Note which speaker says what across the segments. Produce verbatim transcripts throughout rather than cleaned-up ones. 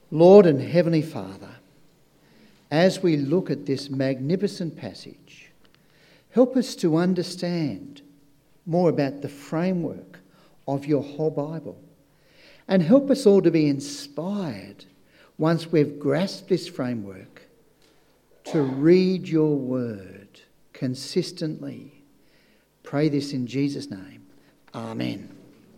Speaker 1: Lord and Heavenly Father, as we look at this magnificent passage, help us to understand more about the framework of your whole Bible, and help us all to be inspired once we've grasped this framework to read your word consistently. Pray this in Jesus' name. Amen.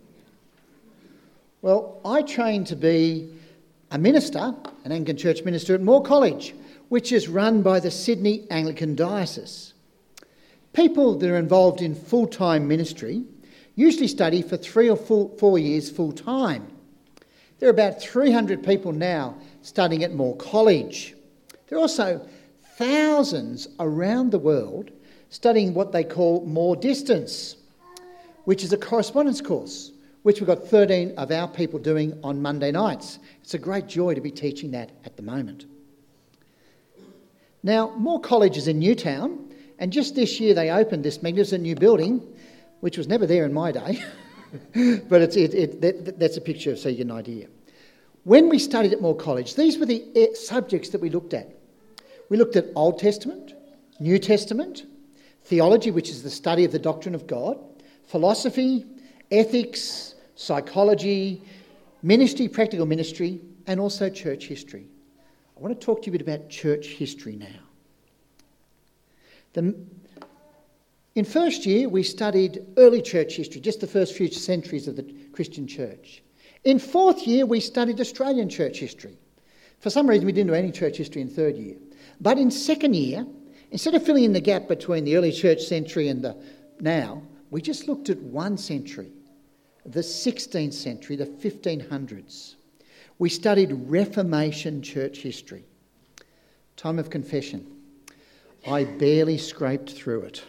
Speaker 1: Well, I trained to be a minister, an Anglican church minister at Moore College, which is run by the Sydney Anglican Diocese. People that are involved in full-time ministry usually study for three or four, four years full-time. There are about three hundred people now studying at Moore College. There are also thousands around the world studying what they call Moore Distance, which is a correspondence course, which we've got thirteen of our people doing on Monday nights. It's a great joy to be teaching that at the moment. Now, Moore College is in Newtown, and just this year they opened this magnificent new building, which was never there in my day, but it's, it, it, that, that's a picture so you get an idea. When we studied at Moore College, these were the subjects that we looked at. We looked at Old Testament, New Testament, theology, which is the study of the doctrine of God, philosophy, ethics, psychology, ministry, practical ministry, and also church history. I want to talk to you a bit about church history now. The, in first year, we studied early church history, just the first few centuries of the Christian church. In fourth year, we studied Australian church history. For some reason, we didn't do any church history in third year. But in second year, instead of filling in the gap between the early church century and the now, we just looked at one century, the sixteenth century, the fifteen hundreds. We studied Reformation church history. Time of confession. I barely scraped through it.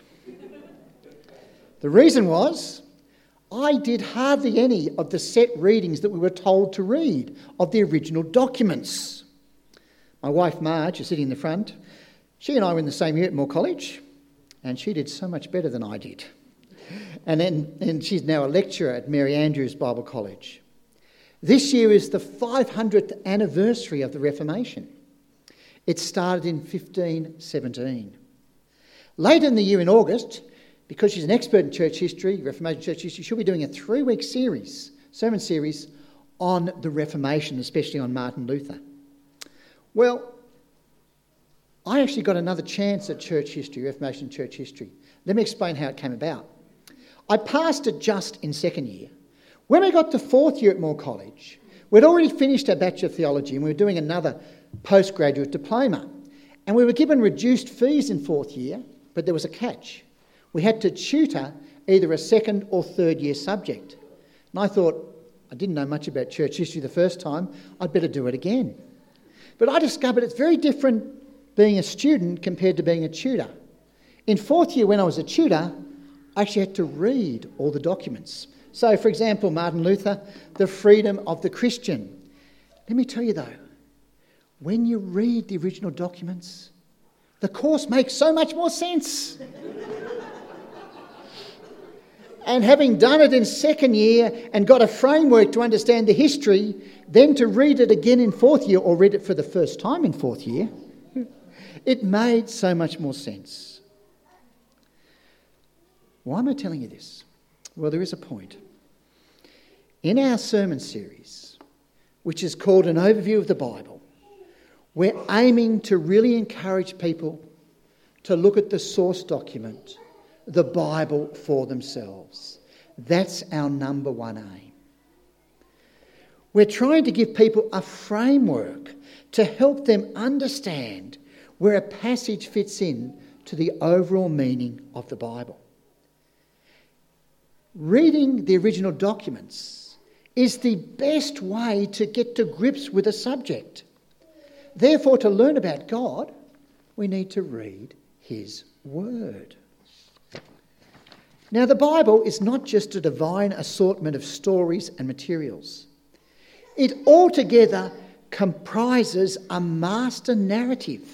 Speaker 1: The reason was I did hardly any of the set readings that we were told to read of the original documents. My wife Marge, who's sitting in the front, she and I were in the same year at Moore College, and she did so much better than I did. And then and she's now a lecturer at Mary Andrews Bible College. This year is the five hundredth anniversary of the Reformation. It started in fifteen seventeen. Later in the year in August, because she's an expert in church history, Reformation church history, she'll be doing a three-week series, sermon series, on the Reformation, especially on Martin Luther. Well, I actually got another chance at church history, Reformation church history. Let me explain how it came about. I passed it just in second year. When we got to fourth year at Moore College, we'd already finished our Bachelor of Theology and we were doing another postgraduate diploma. And we were given reduced fees in fourth year, but there was a catch. We had to tutor either a second or third year subject. And I thought, I didn't know much about church history the first time, I'd better do it again. But I discovered it's very different being a student compared to being a tutor. In fourth year, when I was a tutor, I actually had to read all the documents. So, for example, Martin Luther, the freedom of the Christian. Let me tell you though, when you read the original documents, the course makes so much more sense. And having done it in second year and got a framework to understand the history, then to read it again in fourth year or read it for the first time in fourth year, it made so much more sense. Why am I telling you this? Well, there is a point. In our sermon series, which is called An Overview of the Bible, we're aiming to really encourage people to look at the source document, the Bible, for themselves. That's our number one aim. We're trying to give people a framework to help them understand where a passage fits in to the overall meaning of the Bible. Reading the original documents is the best way to get to grips with a subject. Therefore, to learn about God, we need to read His Word. Now, the Bible is not just a divine assortment of stories and materials. It altogether comprises a master narrative.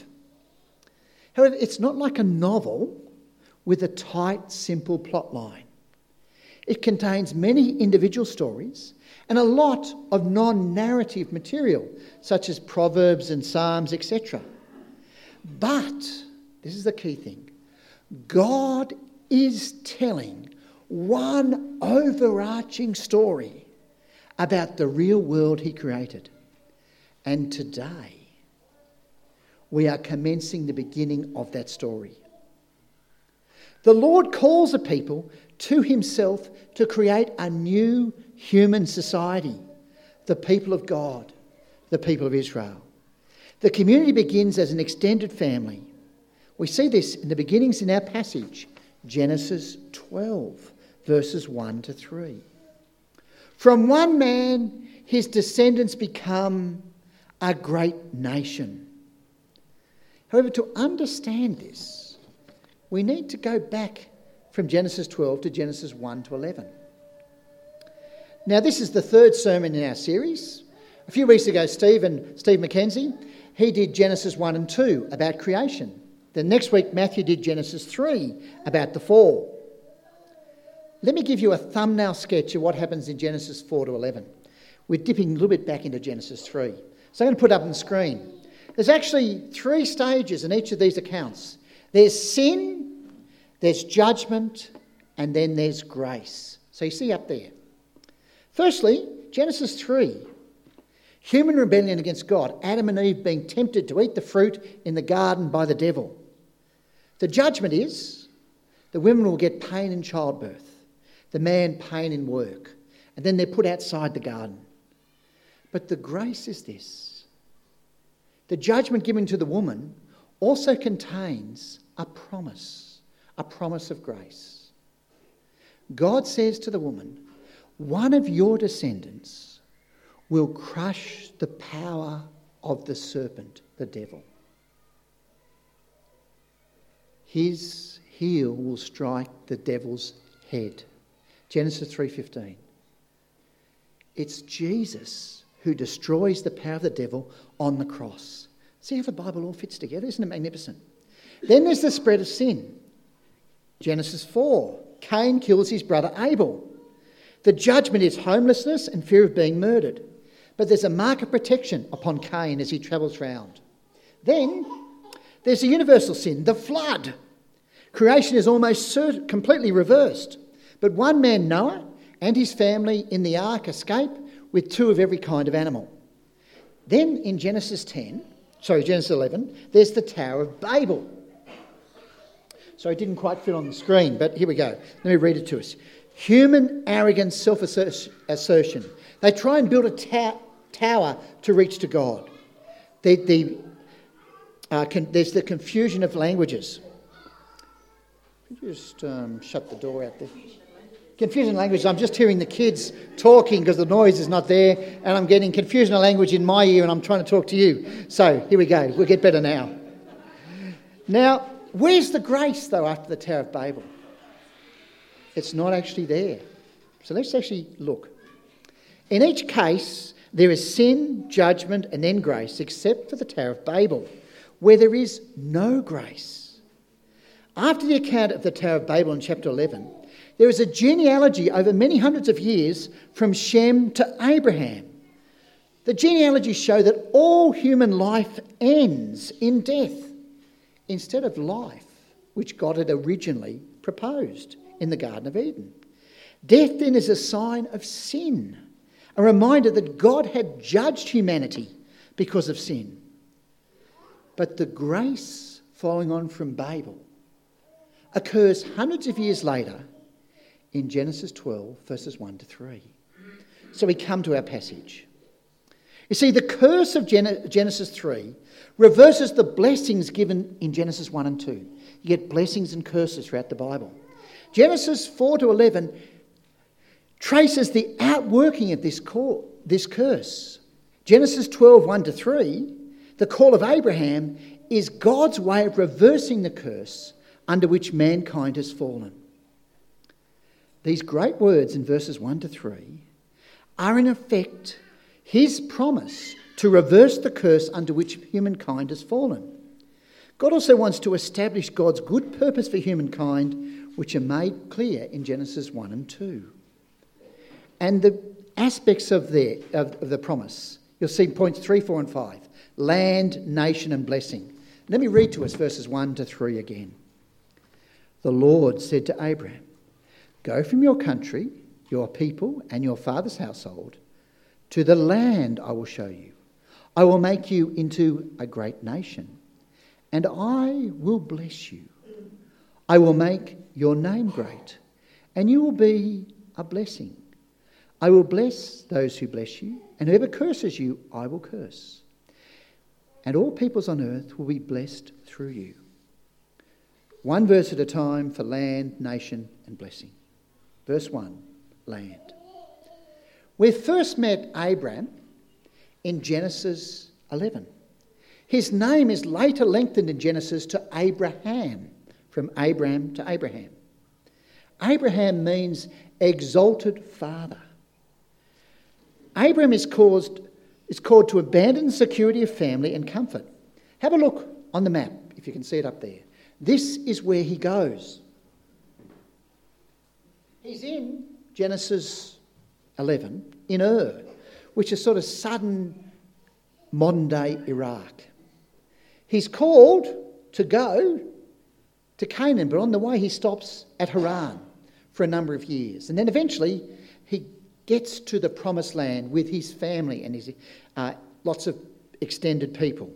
Speaker 1: However, it's not like a novel with a tight, simple plot line. It contains many individual stories and a lot of non-narrative material, such as Proverbs and Psalms, et cetera. But, this is the key thing, God is telling one overarching story about the real world he created. And today, we are commencing the beginning of that story. The Lord calls a people to himself to create a new human society, the people of God, the people of Israel. The community begins as an extended family. We see this in the beginnings in our passage, Genesis twelve, verses one to three. From one man, his descendants become a great nation. However, to understand this, we need to go back from Genesis twelve to Genesis one to eleven. Now, this is the third sermon in our series. A few weeks ago, Steve and Steve Mackenzie, he did Genesis one and two about creation. Then next week, Matthew did Genesis three about the fall. Let me give you a thumbnail sketch of what happens in Genesis four to eleven. We're dipping a little bit back into Genesis three. So I'm going to put it up on the screen. There's actually three stages in each of these accounts. There's sin, there's judgment, and then there's grace. So you see up there. Firstly, Genesis three. Human rebellion against God. Adam and Eve being tempted to eat the fruit in the garden by the devil. The judgment is the women will get pain in childbirth, the man pain in work, and then they're put outside the garden. But the grace is this. The judgment given to the woman also contains a promise, a promise of grace. God says to the woman, one of your descendants will crush the power of the serpent, the devil. His heel will strike the devil's head. Genesis three fifteen. It's Jesus who destroys the power of the devil on the cross. See how the Bible all fits together? Isn't it magnificent? Then there's the spread of sin. Genesis four. Cain kills his brother Abel. The judgment is homelessness and fear of being murdered. But there's a mark of protection upon Cain as he travels round. Then there's the universal sin, the flood. Creation is almost cert- completely reversed. But one man, Noah, and his family in the ark escape with two of every kind of animal. Then in Genesis ten, sorry, Genesis eleven, there's the Tower of Babel. So it didn't quite fit on the screen, but here we go. Let me read it to us. Human arrogance, self-assertion. They try and build a ta- tower to reach to God. The, the, uh, con- there's the confusion of languages. Could you just um, shut the door out there? Confusion of languages. I'm just hearing the kids talking because the noise is not there, and I'm getting confusion of language in my ear and I'm trying to talk to you. So here we go. We'll get better now. Now, where's the grace, though, after the Tower of Babel? It's not actually there. So let's actually look. In each case, there is sin, judgment, and then grace, except for the Tower of Babel, where there is no grace. After the account of the Tower of Babel in chapter eleven, there is a genealogy over many hundreds of years from Shem to Abraham. The genealogies show that all human life ends in death instead of life, which God had originally proposed in the Garden of Eden. Death then is a sign of sin, a reminder that God had judged humanity because of sin. But the grace following on from Babel occurs hundreds of years later in Genesis twelve, verses one to three. So we come to our passage. You see, the curse of Gen- Genesis three reverses the blessings given in Genesis one and two. You get blessings and curses throughout the Bible. Genesis four to eleven traces the outworking of this call, this curse. Genesis twelve, one to three, the call of Abraham, is God's way of reversing the curse under which mankind has fallen. These great words in verses one to three are in effect his promise to reverse the curse under which humankind has fallen. God also wants to establish God's good purpose for humankind, which are made clear in Genesis one and two. and the aspects of, the of, of the promise. You'll see points three, four and five. Land, nation and blessing. Let me read to us verses one to three again. The Lord said to Abraham, "Go from your country, your people and your father's household to the land I will show you. I will make you into a great nation, and I will bless you. I will make your name great, and you will be a blessing. I will bless those who bless you, and whoever curses you, I will curse. And all peoples on earth will be blessed through you." One verse at a time for land, nation and blessing. Verse one, land. We first met Abraham in Genesis eleven. His name is later lengthened in Genesis to Abraham, from Abraham to Abraham. Abraham means exalted father. Abraham is caused, is called to abandon the security of family and comfort. Have a look on the map, if you can see it up there. This is where he goes. He's in Genesis eleven, in Ur, which is sort of southern modern-day Iraq. He's called to go to Canaan, but on the way he stops at Haran for a number of years. And then eventually he gets to the promised land with his family and his uh, lots of extended people.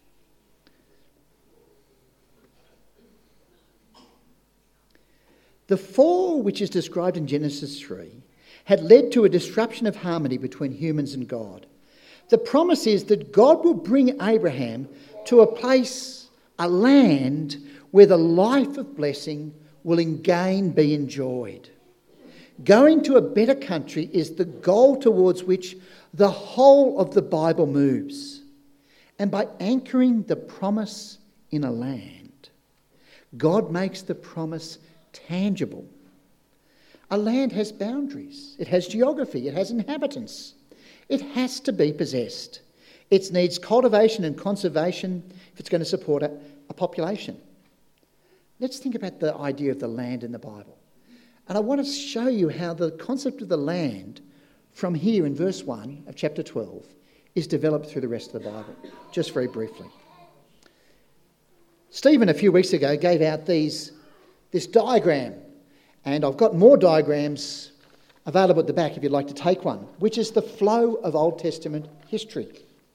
Speaker 1: The fall, which is described in Genesis three, had led to a disruption of harmony between humans and God. The promise is that God will bring Abraham to a place, a land, where the life of blessing will again be enjoyed. Going to a better country is the goal towards which the whole of the Bible moves. And by anchoring the promise in a land, God makes the promise tangible. A land has boundaries, it has geography, it has inhabitants. It has to be possessed. It needs cultivation and conservation if it's going to support a, a population. Let's think about the idea of the land in the Bible. And I want to show you how the concept of the land from here in verse one of chapter twelve is developed through the rest of the Bible, just very briefly. Stephen a few weeks ago gave out these, this diagram, and I've got more diagrams available at the back if you'd like to take one, which is the flow of Old Testament history.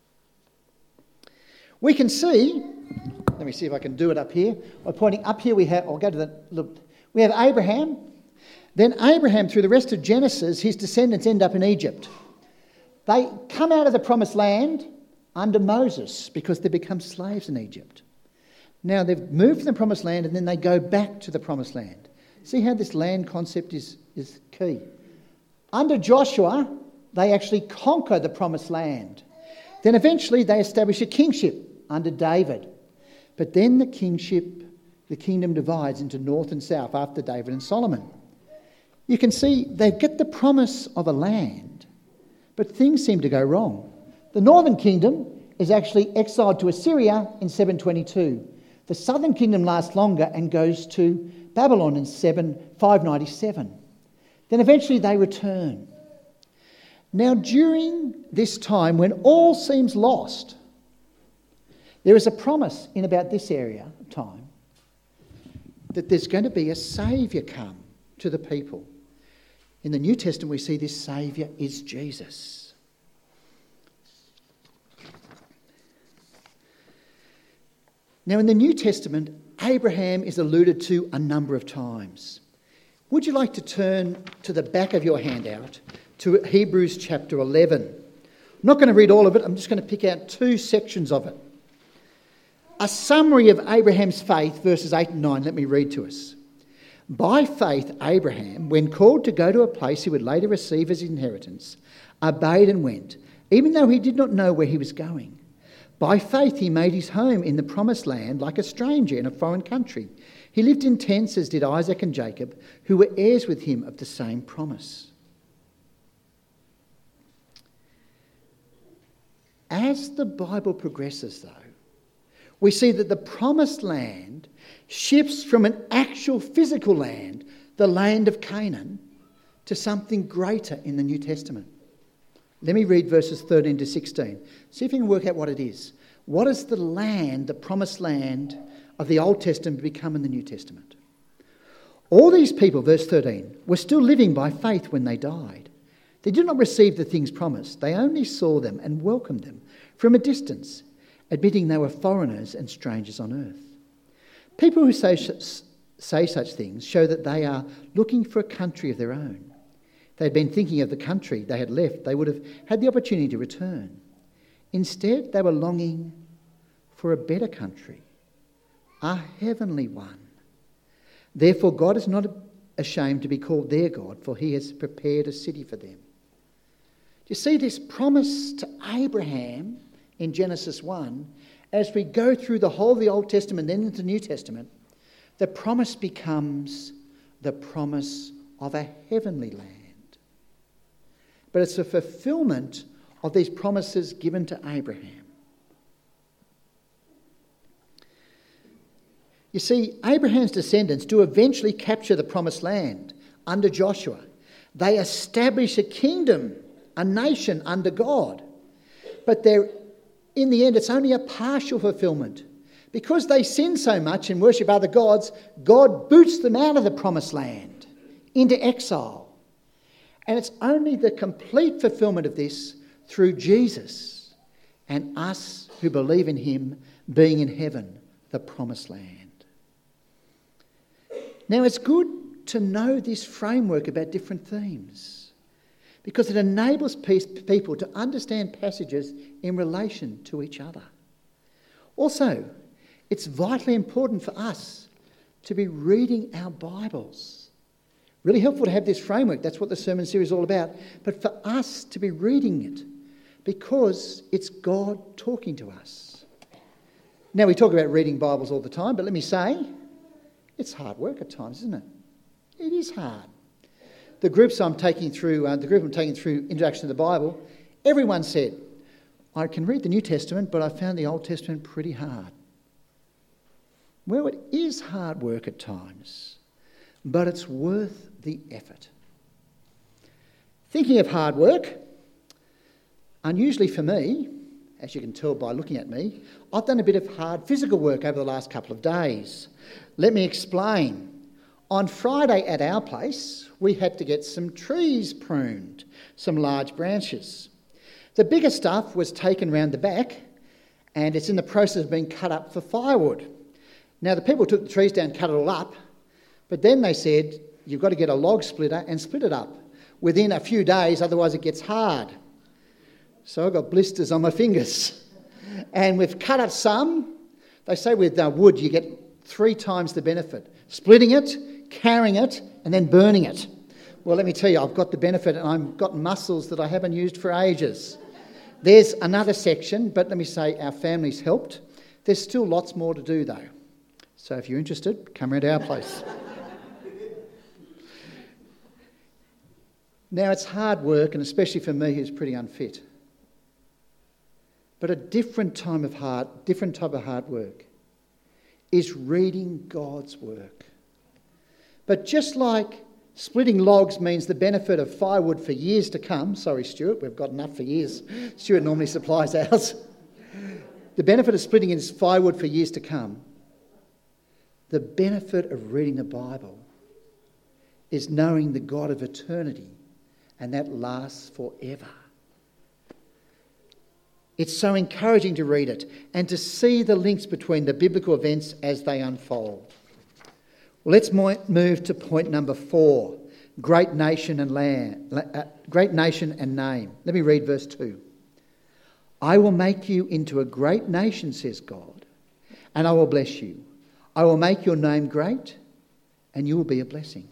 Speaker 1: We can see, let me see if I can do it up here. By pointing up here, we have, I'll go to the, look, we have Abraham. Then Abraham, through the rest of Genesis, his descendants end up in Egypt. They come out of the promised land under Moses because they become slaves in Egypt. Now they've moved from the promised land and then they go back to the promised land. See how this land concept is, is key. Under Joshua, they actually conquer the promised land. Then eventually they establish a kingship under David. But then the kingship, the kingdom divides into north and south after David and Solomon. You can see they get the promise of a land, but things seem to go wrong. The northern kingdom is actually exiled to Assyria in seven twenty-two. The southern kingdom lasts longer and goes to Babylon in five ninety-seven. Then eventually they return. Now, during this time when all seems lost, there is a promise in about this area of time that there's going to be a saviour come to the people. In the New Testament, we see this saviour is Jesus. Now, in the New Testament, Abraham is alluded to a number of times. Would you like to turn to the back of your handout to Hebrews chapter eleven? I'm not going to read all of it. I'm just going to pick out two sections of it. A summary of Abraham's faith, verses eight and nine. Let me read to us. By faith, Abraham, when called to go to a place he would later receive as his inheritance, obeyed and went, even though he did not know where he was going. By faith, he made his home in the promised land like a stranger in a foreign country. He lived in tents as did Isaac and Jacob, who were heirs with him of the same promise. As the Bible progresses, though, we see that the promised land shifts from an actual physical land, the land of Canaan, to something greater in the New Testament. Let me read verses thirteen to sixteen. See if you can work out what it is. What is the land, the promised land of the Old Testament become in the New Testament? All these people, verse thirteen, were still living by faith when they died. They did not receive the things promised. They only saw them and welcomed them from a distance, admitting they were foreigners and strangers on earth. People who say, say such things show that they are looking for a country of their own. If they had been thinking of the country they had left, they would have had the opportunity to return. Instead, they were longing for a better country, a heavenly one. Therefore, God is not ashamed to be called their God, for he has prepared a city for them. Do you see this promise to Abraham in Genesis one? As we go through the whole of the Old Testament, then into the New Testament, the promise becomes the promise of a heavenly land. But it's a fulfillment of these promises given to Abraham. You see, Abraham's descendants do eventually capture the promised land under Joshua. They establish a kingdom, a nation under God. But they're, in the end, it's only a partial fulfillment. Because they sin so much and worship other gods, God boots them out of the promised land into exile. And it's only the complete fulfillment of this through Jesus and us who believe in him being in heaven, the promised land. Now, it's good to know this framework about different themes because it enables people to understand passages in relation to each other. Also, it's vitally important for us to be reading our Bibles. Really helpful to have this framework. That's what the sermon series is all about. But for us to be reading it because it's God talking to us. Now, we talk about reading Bibles all the time, but let me say, it's hard work at times, isn't it? It is hard. The groups I'm taking through, uh, the group I'm taking through Introduction to the Bible, everyone said, I can read the New Testament, but I found the Old Testament pretty hard. Well, it is hard work at times, but it's worth the effort. Thinking of hard work, unusually for me, as you can tell by looking at me, I've done a bit of hard physical work over the last couple of days. Let me explain. On Friday at our place, we had to get some trees pruned, some large branches. The bigger stuff was taken round the back and it's in the process of being cut up for firewood. Now, the people took the trees down, cut it all up, but then they said, you've got to get a log splitter and split it up within a few days, otherwise it gets hard. So I got blisters on my fingers. And we've cut up some. They say with uh, wood you get three times the benefit. Splitting it, carrying it, and then burning it. Well, let me tell you, I've got the benefit and I've got muscles that I haven't used for ages. There's another section, but let me say our family's helped. There's still lots more to do though. So if you're interested, come around our place. Now, it's hard work, and especially for me who's pretty unfit. But a different time of hard, different type of hard work is reading God's work. But just like splitting logs means the benefit of firewood for years to come, sorry Stuart, we've got enough for years. Stuart normally supplies ours. The benefit of splitting is firewood for years to come. The benefit of reading the Bible is knowing the God of eternity, and that lasts forever. It's so encouraging to read it and to see the links between the biblical events as they unfold. Well, let's move to point number four, great nation and land, uh, great nation and name. Let me read verse two. I will make you into a great nation, says God, and I will bless you. I will make your name great, and you will be a blessing.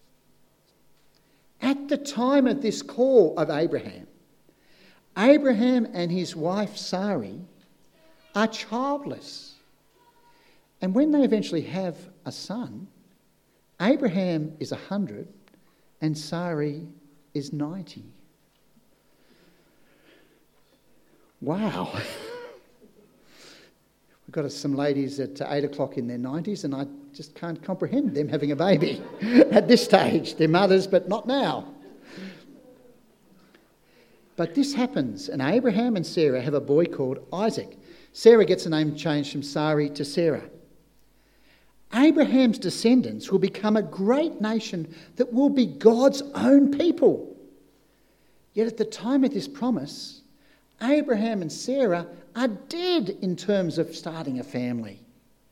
Speaker 1: At the time of this call of Abraham, Abraham and his wife Sarai are childless. And when they eventually have a son, Abraham is one hundred and Sarai is ninety. Wow. We've got some ladies at eight o'clock in their nineties, and I just can't comprehend them having a baby at this stage. They're mothers, but not now. But this happens, and Abraham and Sarah have a boy called Isaac. Sarah gets the name changed from Sarai to Sarah. Abraham's descendants will become a great nation that will be God's own people. Yet at the time of this promise, Abraham and Sarah are dead in terms of starting a family.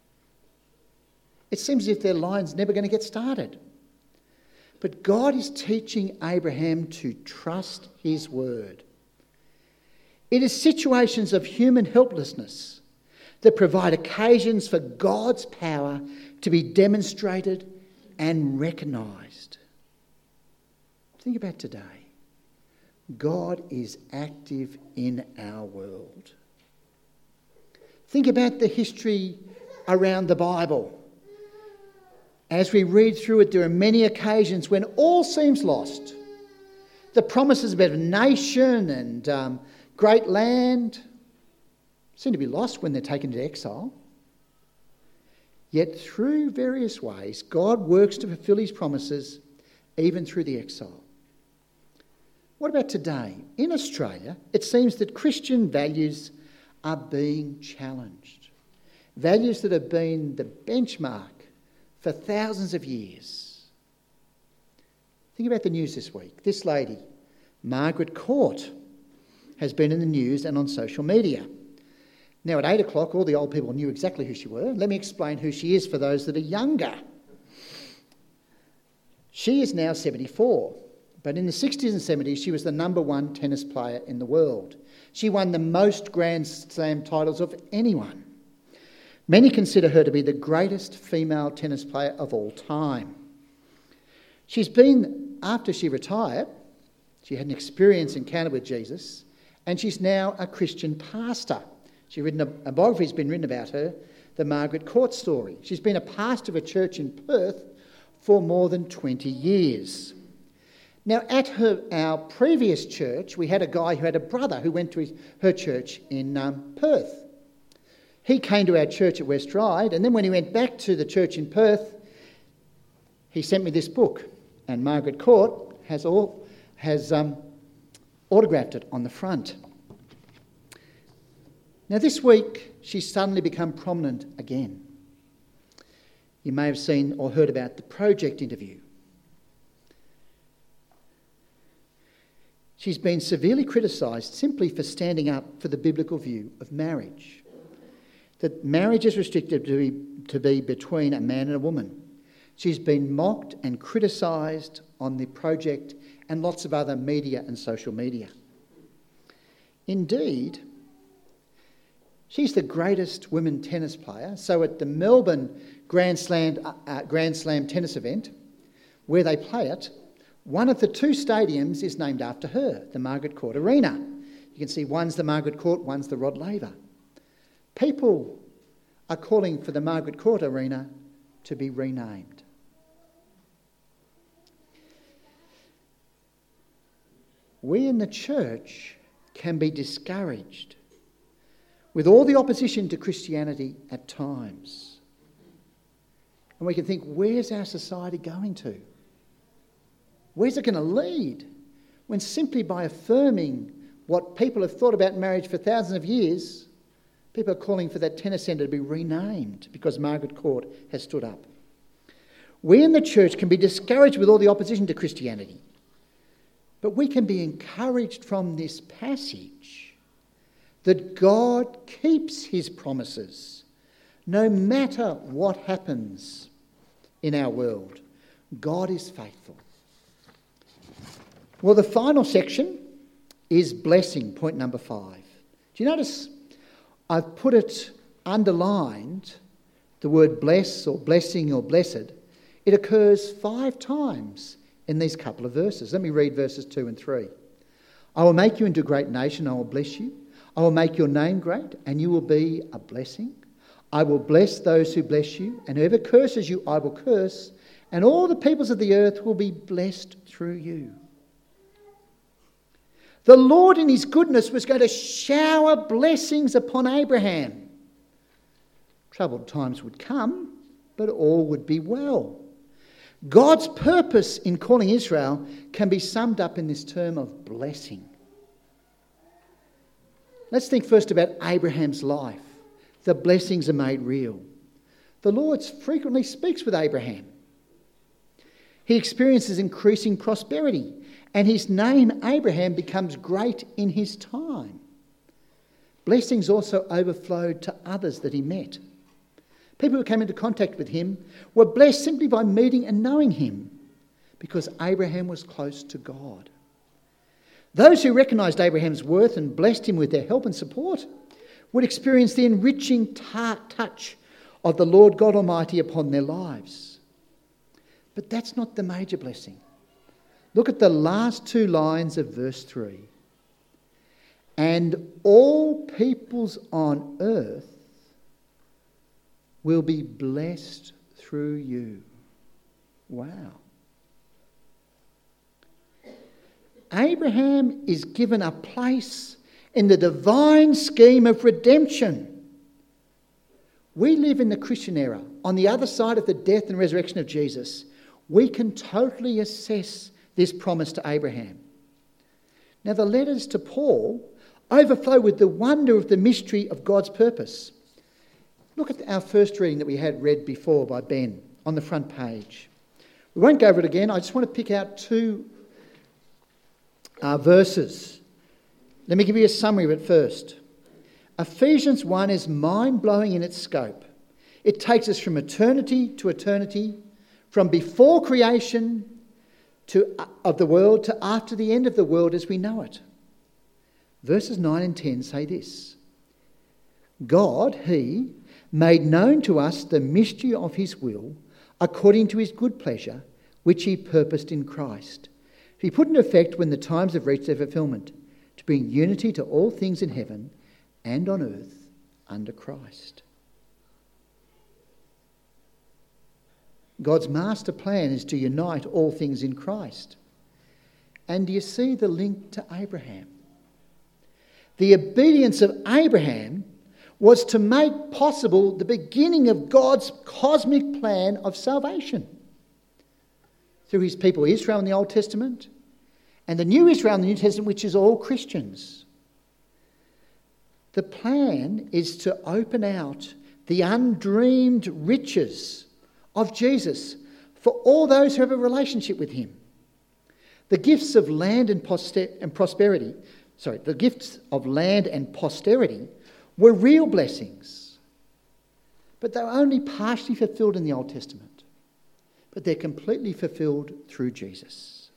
Speaker 1: It seems as if their line's never going to get started. But God is teaching Abraham to trust his word. It is situations of human helplessness that provide occasions for God's power to be demonstrated and recognised. Think about today. God is active in our world. Think about the history around the Bible. As we read through it, there are many occasions when all seems lost. The promises about a nation and um, great land seem to be lost when they're taken into exile. Yet through various ways, God works to fulfil his promises even through the exile. What about today? In Australia, it seems that Christian values are being challenged. Values that have been the benchmark for thousands of years. Think about the news this week. This lady, Margaret Court, has been in the news and on social media. Now at eight o'clock, all the old people knew exactly who she were. Let me explain who she is for those that are younger. She is now seventy-four, but in the sixties and seventies, she was the number one tennis player in the world. She won the most Grand Slam titles of anyone. Many consider her to be the greatest female tennis player of all time. She's been, after she retired, she had an experience encounter with Jesus, and she's now a Christian pastor. She's written a, a biography has been written about her, the Margaret Court story. She's been a pastor of a church in Perth for more than twenty years. Now, at her, our previous church, we had a guy who had a brother who went to his, her church in um, Perth. He came to our church at West Ryde, and then when he went back to the church in Perth, he sent me this book, and Margaret Court has all has um, autographed it on the front. Now this week, she's suddenly become prominent again. You may have seen or heard about the Project interview. She's been severely criticised simply for standing up for the biblical view of marriage. That marriage is restricted to be, to be between a man and a woman. She's been mocked and criticised on the Project and lots of other media and social media. Indeed, she's the greatest women tennis player. So at the Melbourne Grand Slam, uh, Grand Slam tennis event, where they play it, one of the two stadiums is named after her, the Margaret Court Arena. You can see one's the Margaret Court, one's the Rod Laver. People are calling for the Margaret Court Arena to be renamed. We in the church can be discouraged with all the opposition to Christianity at times. And we can think, where's our society going to? Where's it going to lead? When simply by affirming what people have thought about marriage for thousands of years, people are calling for that tennis centre to be renamed because Margaret Court has stood up. We in the church can be discouraged with all the opposition to Christianity, but we can be encouraged from this passage that God keeps his promises no matter what happens in our world. God is faithful. Well, the final section is blessing, point number five. Do you notice I've put it underlined, the word bless or blessing or blessed. It occurs five times in these couple of verses. Let me read verses two and three. I will make you into a great nation, I will bless you. I will make your name great, and you will be a blessing. I will bless those who bless you, and whoever curses you, I will curse, and all the peoples of the earth will be blessed through you. The Lord in his goodness was going to shower blessings upon Abraham. Troubled times would come, but all would be well. God's purpose in calling Israel can be summed up in this term of blessing. Let's think first about Abraham's life. The blessings are made real. The Lord frequently speaks with Abraham. He experiences increasing prosperity, and his name, Abraham, becomes great in his time. Blessings also overflowed to others that he met. People who came into contact with him were blessed simply by meeting and knowing him, because Abraham was close to God. Those who recognised Abraham's worth and blessed him with their help and support would experience the enriching ta- touch of the Lord God Almighty upon their lives. But that's not the major blessing. Look at the last two lines of verse three. And all peoples on earth will be blessed through you. Wow. Abraham is given a place in the divine scheme of redemption. We live in the Christian era. On the other side of the death and resurrection of Jesus, we can totally assess this promise to Abraham. Now, the letters to Paul overflow with the wonder of the mystery of God's purpose. Look at our first reading that we had read before by Ben on the front page. We won't go over it again. I just want to pick out two uh, verses. Let me give you a summary of it first. Ephesians one is mind-blowing in its scope. It takes us from eternity to eternity, from before creation to, uh, of the world to after the end of the world as we know it. Verses nine and ten say this. God, He, made known to us the mystery of His will, according to His good pleasure, which He purposed in Christ. He put in effect when the times have reached their fulfilment, to bring unity to all things in heaven and on earth under Christ. God's master plan is to unite all things in Christ. And do you see the link to Abraham? The obedience of Abraham was to make possible the beginning of God's cosmic plan of salvation through his people Israel in the Old Testament and the new Israel in the New Testament, which is all Christians. The plan is to open out the undreamed riches of Jesus for all those who have a relationship with him. The gifts of land and, poster- and prosperity, sorry, the gifts of land and posterity were real blessings, but they were only partially fulfilled in the Old Testament. But they're completely fulfilled through Jesus.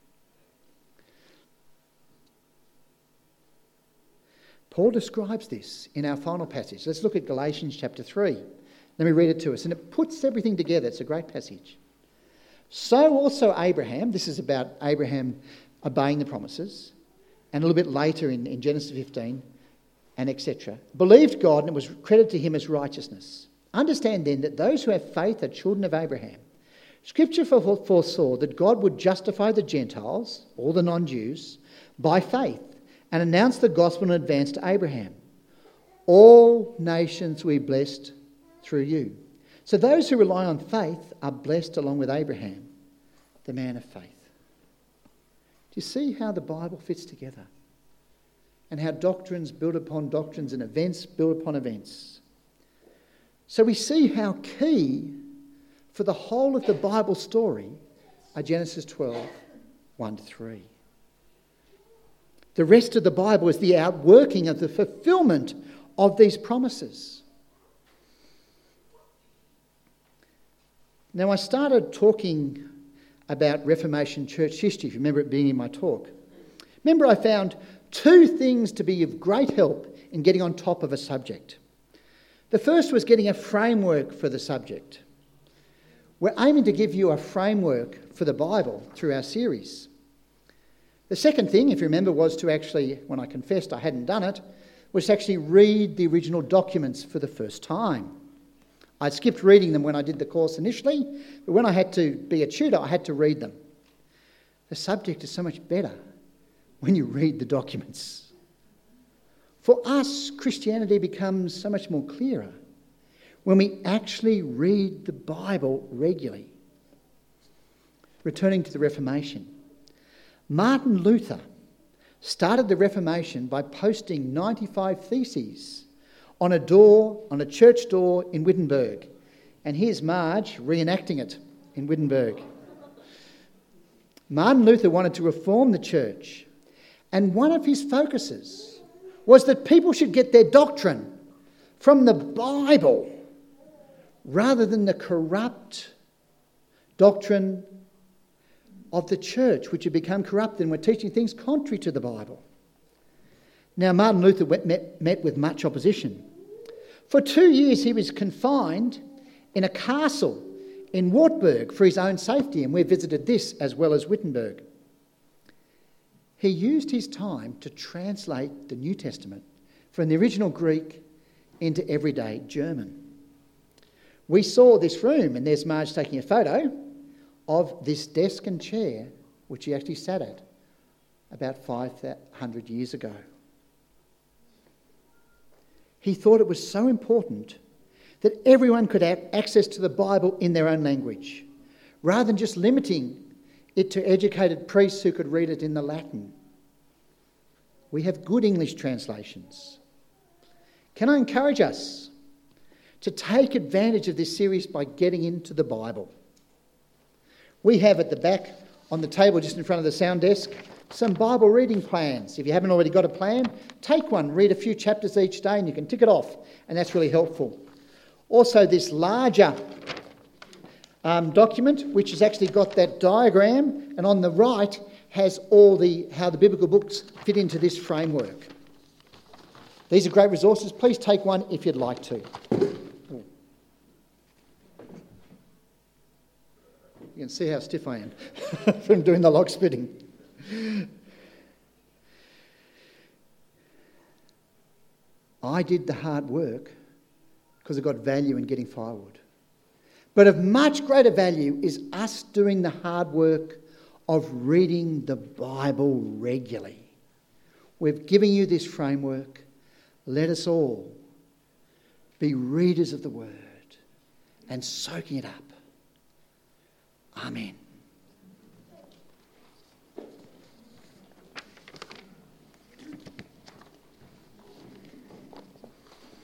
Speaker 1: Paul describes this in our final passage. Let's look at Galatians chapter three. Let me read it to us. And it puts everything together. It's a great passage. So also Abraham, this is about Abraham obeying the promises, and a little bit later in, in Genesis fifteen, and et cetera, believed God, and it was credited to him as righteousness. Understand then that those who have faith are children of Abraham. Scripture foresaw that God would justify the Gentiles, all the non-Jews, by faith, and announce the gospel in advance to Abraham. All nations will be blessed through you. So those who rely on faith are blessed along with Abraham, the man of faith. Do you see how the Bible fits together? And how doctrines build upon doctrines and events build upon events. So we see how key for the whole of the Bible story are Genesis twelve, one to three. The rest of the Bible is the outworking of the fulfilment of these promises. Now, I started talking about Reformation church history, if you remember it being in my talk. Remember, I found two things to be of great help in getting on top of a subject. The first was getting a framework for the subject. We're aiming to give you a framework for the Bible through our series. The second thing, if you remember, was to actually, when I confessed I hadn't done it, was to actually read the original documents for the first time. I skipped reading them when I did the course initially, but when I had to be a tutor, I had to read them. The subject is so much better when you read the documents. For us, Christianity becomes so much more clearer when we actually read the Bible regularly. Returning to the Reformation, Martin Luther started the Reformation by posting ninety-five theses on a door, on a church door in Wittenberg. And here's Marge reenacting it in Wittenberg. Martin Luther wanted to reform the church, and one of his focuses was that people should get their doctrine from the Bible rather than the corrupt doctrine of the church, which had become corrupt and were teaching things contrary to the Bible. Now, Martin Luther met, met with much opposition. For two years he was confined in a castle in Wartburg for his own safety, and we visited this as well as Wittenberg. He used his time to translate the New Testament from the original Greek into everyday German. We saw this room, and there's Marge taking a photo of this desk and chair which he actually sat at about five hundred years ago. He thought it was so important that everyone could have access to the Bible in their own language, rather than just limiting it to educated priests who could read it in the Latin. We have good English translations. Can I encourage us to take advantage of this series by getting into the Bible? We have at the back on the table just in front of the sound desk some Bible reading plans. If you haven't already got a plan, take one, read a few chapters each day and you can tick it off, and that's really helpful. Also, this larger um, document, which has actually got that diagram, and on the right has all the how the biblical books fit into this framework. These are great resources. Please take one if you'd like to. You can see how stiff I am from doing the log splitting. I did the hard work because I got value in getting firewood. But of much greater value is us doing the hard work of reading the Bible regularly. We've given you this framework. Let us all be readers of the Word and soaking it up. Amen.